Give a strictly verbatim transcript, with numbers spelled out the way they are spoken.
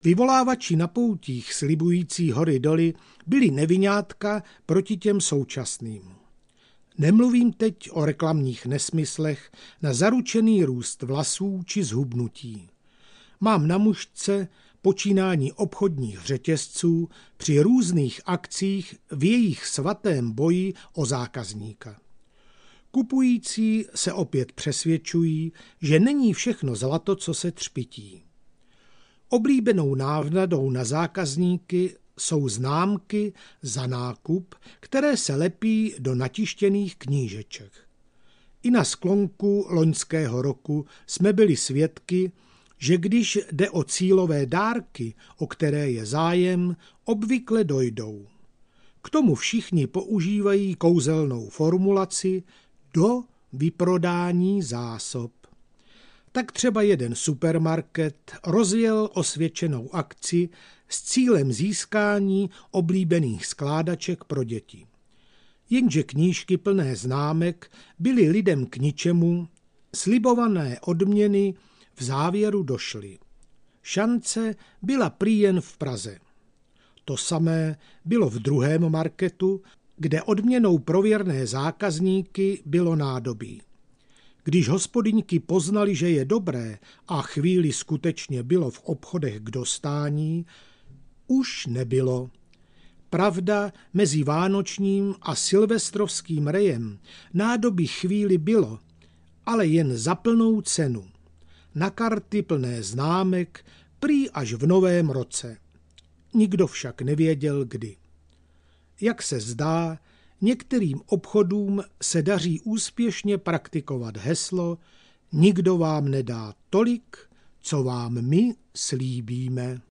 Vyvolávači na poutích slibující hory doly byli neviňátka proti těm současným. Nemluvím teď o reklamních nesmyslech na zaručený růst vlasů či zhubnutí. Mám na mušce počínání obchodních řetězců při různých akcích v jejich svatém boji o zákazníka. Kupující se opět přesvědčují, že není všechno zlato, co se třpytí. Oblíbenou návnadou na zákazníky jsou známky za nákup, které se lepí do natištěných knížeček. I na sklonku loňského roku jsme byli svědky, že když jde o cílové dárky, o které je zájem, obvykle dojdou. K tomu všichni používají kouzelnou formulaci do vyprodání zásob. Tak třeba jeden supermarket rozjel osvědčenou akci s cílem získání oblíbených skládaček pro děti. Jenže knížky plné známek byly lidem k ničemu, slibované odměny v závěru došly. Šance byla prý jen v Praze. To samé bylo v druhém marketu, kde odměnou pro věrné zákazníky bylo nádobí. Když hospodyňky poznali, že je dobré a chvíli skutečně bylo v obchodech k dostání, už nebylo. Pravda, mezi vánočním a silvestrovským rejem nádobí chvíli bylo, ale jen za plnou cenu. Na karty plné známek, prý až v novém roce. Nikdo však nevěděl kdy. Jak se zdá, některým obchodům se daří úspěšně praktikovat heslo nikdo vám nedá tolik, co vám my slíbíme.